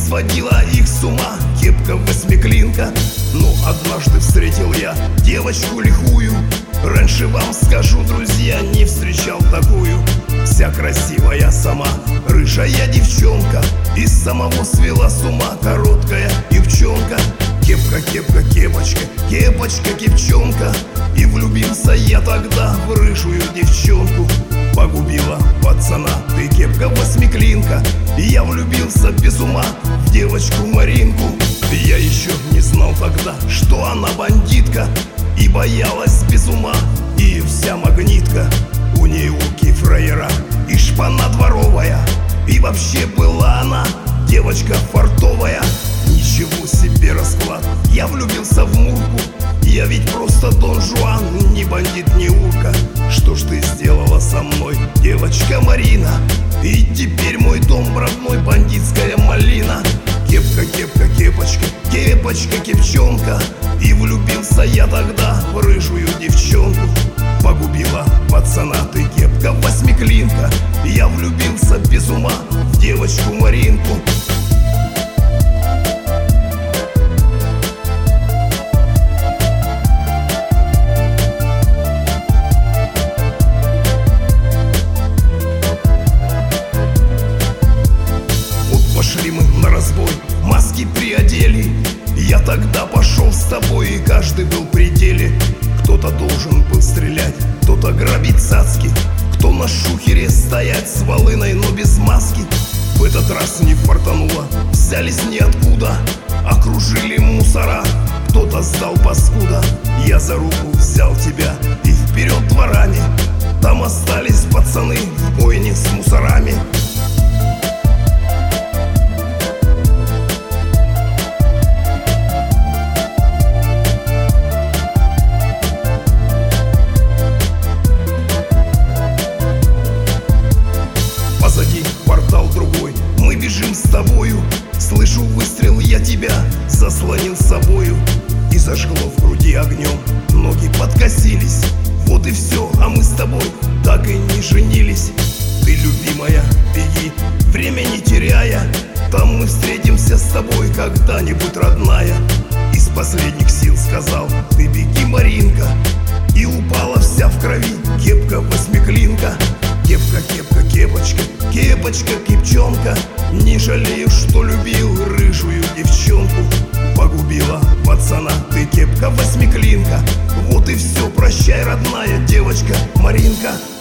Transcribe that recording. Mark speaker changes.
Speaker 1: сводила их с ума кепка восьмиклинка. Но однажды встретил я девочку лихую. Раньше, вам скажу, друзья, не встречал такую. Вся красивая сама, рыжая девчонка, из самого свела с ума короткая юбчонка. Кепка, кепка, кепочка, кепочка, кепчонка. И влюбился я тогда в рыжую девчонку. Погубила пацана ты, кепка восьмиклинка. И я влюбился без ума в девочку Маринку. Я еще не знал тогда, что она бандитка, и боялась без ума и вся магнитка. У ней руки фраера и шпана дворовая, и вообще была она девочка фартовая. Ничего себе расклад, я влюбился в Мурку. Я ведь просто Дон Жуан, не бандит, не урка. Что ж ты сделала со мной, девочка Марина? И теперь мой дом родной, бандитская малина. Кепка, кепка, кепочка, кепочка, кепчонка. И влюбился я тогда в рыжую девчонку. Погубила пацана ты, кепка восьмиклинка. Я влюбился без ума в девочку Маринку. Пошли мы на разбой, маски приодели. Я тогда пошел с тобой, и каждый был в пределе. Кто-то должен был стрелять, кто-то грабить цацки, кто на шухере стоять с волыной, но без маски. В этот раз не фартануло, взялись ниоткуда, окружили мусора, кто-то сдал паскуда. Я за руку взял тебя и вперед дворами. Там остались пацаны в бойне с мусорами. Портал другой, мы бежим с тобою. Слышу выстрел, я тебя заслонил собою. И зажгло в груди огнем, ноги подкосились. Вот и все, а мы с тобой так и не женились. Ты, любимая, беги, время не теряя. Там мы встретимся с тобой когда-нибудь, родная. Из последних сил сказал ты: беги, Маринка. И упала вся в крови кепка восьмиклинка. Кепка, кепка, кепочка, кепочка, кепчонка. Не жалею, что любил рыжую девчонку. Погубила пацана ты, кепка восьмиклинка. Вот и все, прощай, родная девочка Маринка.